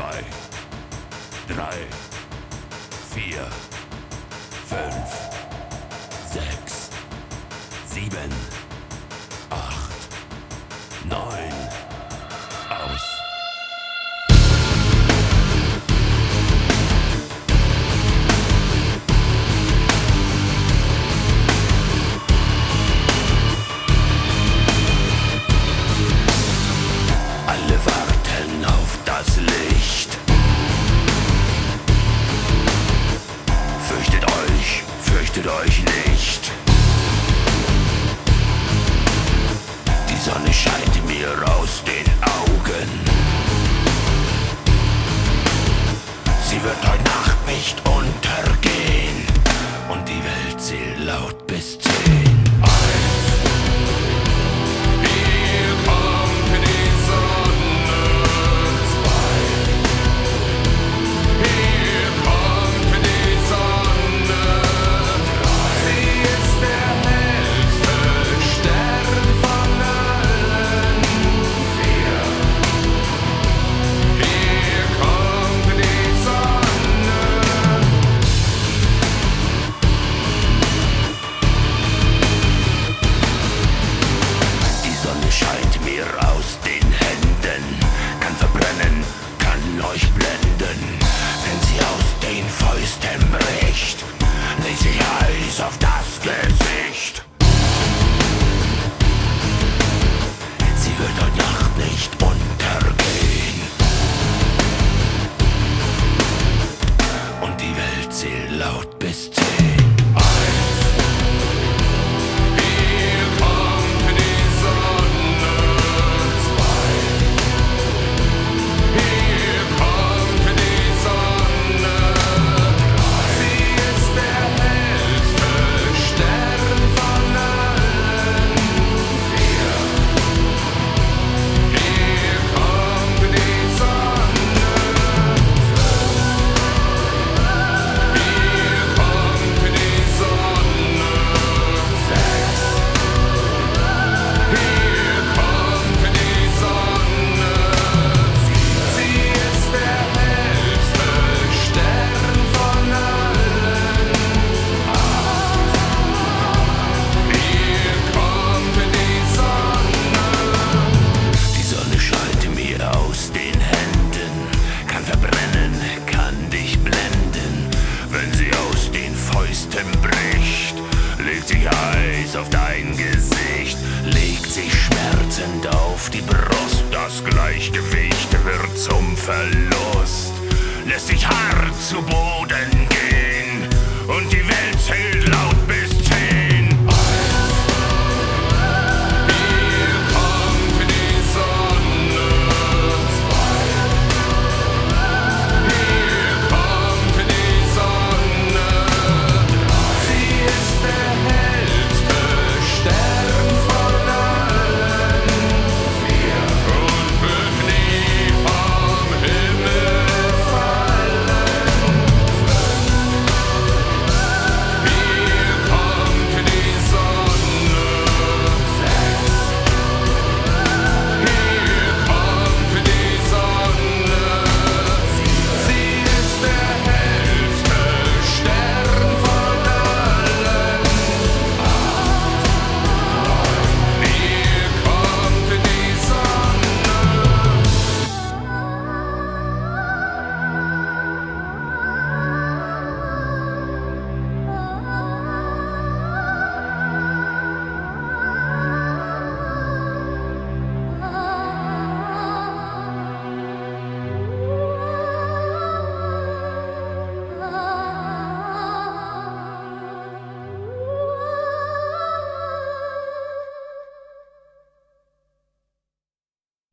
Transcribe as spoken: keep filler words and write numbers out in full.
zwei, drei, vier, fünf, sechs, sieben, acht, neun, aus. Alle warten auf das Licht. Fürchtet euch, fürchtet euch nicht. Die Sonne scheint mir aus den Augen. Sie wird heute Nacht nicht untergehen. Und die Welt zählt laut bis zehn. Scheint mir aus den Händen, kann verbrennen, kann euch blenden. Wenn sie aus den Fäusten bricht, legt sich Eis auf das Gesicht. Sie wird heute Nacht nicht untergehen. Und die Welt zählt laut bis zehn. Bricht, legt sich Eis auf dein Gesicht, legt sich schmerzend auf die Brust. Das Gleichgewicht wird zum Verlust, lässt sich hart zu Boden